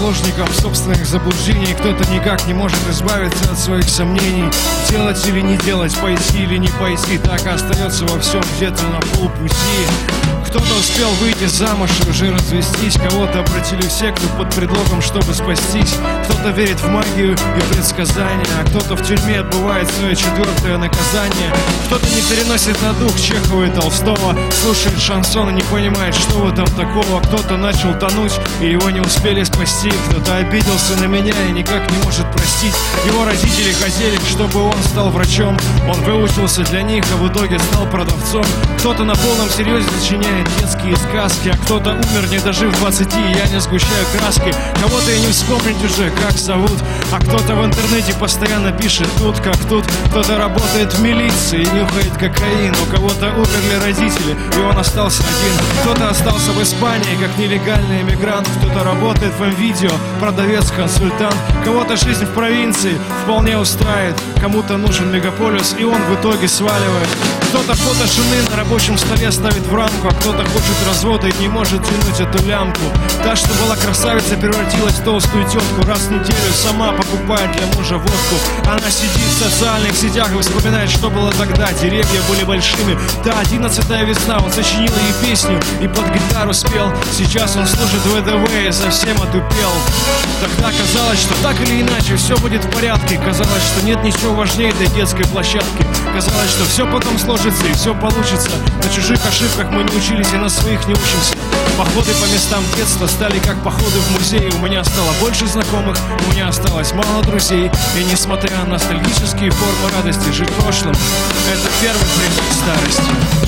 заложником собственных заблуждений. Кто-то никак не может избавиться от своих сомнений. Делать или не делать, пойти или не пойти, так и остается во всем где-то на полпути. Кто-то успел выйти замуж и уже развестись. Кого-то обратили в секту под предлогом, чтобы спастись. Кто-то верит в магию и предсказания, а кто-то в тюрьме отбывает свое 4-е наказание. Кто-то не переносит на дух Чехова и Толстого, слушает шансон и не понимает, что в этом такого. Кто-то начал тонуть и его не успели спасти. Кто-то обиделся на меня и никак не может простить. Его родители хотели, чтобы он стал врачом. Он выучился для них, а в итоге стал продавцом. Кто-то на полном серьезе сочиняет детские сказки, а кто-то умер, не дожив 20, и я не сгущаю краски. Кого-то и не вспомнить уже, как зовут, а кто-то в интернете постоянно пишет тут как тут. Кто-то работает в милиции и нюхает кокаин. У кого-то умерли родители, и он остался один. Кто-то остался в Испании, как нелегальный эмигрант. Кто-то работает в МВидео, продавец-консультант. Кого-то жизнь в провинции вполне устраивает. Кому-то нужен мегаполис, и он в итоге сваливает. Кто-то фото жены на рабочем столе ставит в рамку, а кто-то хочет развода и не может тянуть эту лямку. Та, что была красавица, превратилась в толстую тетку. Раз в неделю сама покупает для мужа водку. Она сидит в социальных сетях и вспоминает, что было тогда. Деревья были большими. Да, 11-я весна, он сочинил ей песню и под гитару спел. Сейчас он служит в ВДВ и совсем отупел. Тогда казалось, что так или иначе все будет в порядке. Казалось, что нет ничего важнее этой детской площадки. Казалось, что все потом сложится и все получится. На чужих ошибках мы не учились и на своих не учимся. Походы по местам детства стали как походы в музей. У меня стало больше знакомых, у меня осталось мало друзей. И несмотря на ностальгические формы радости, жить прошлым — это первый признак старости.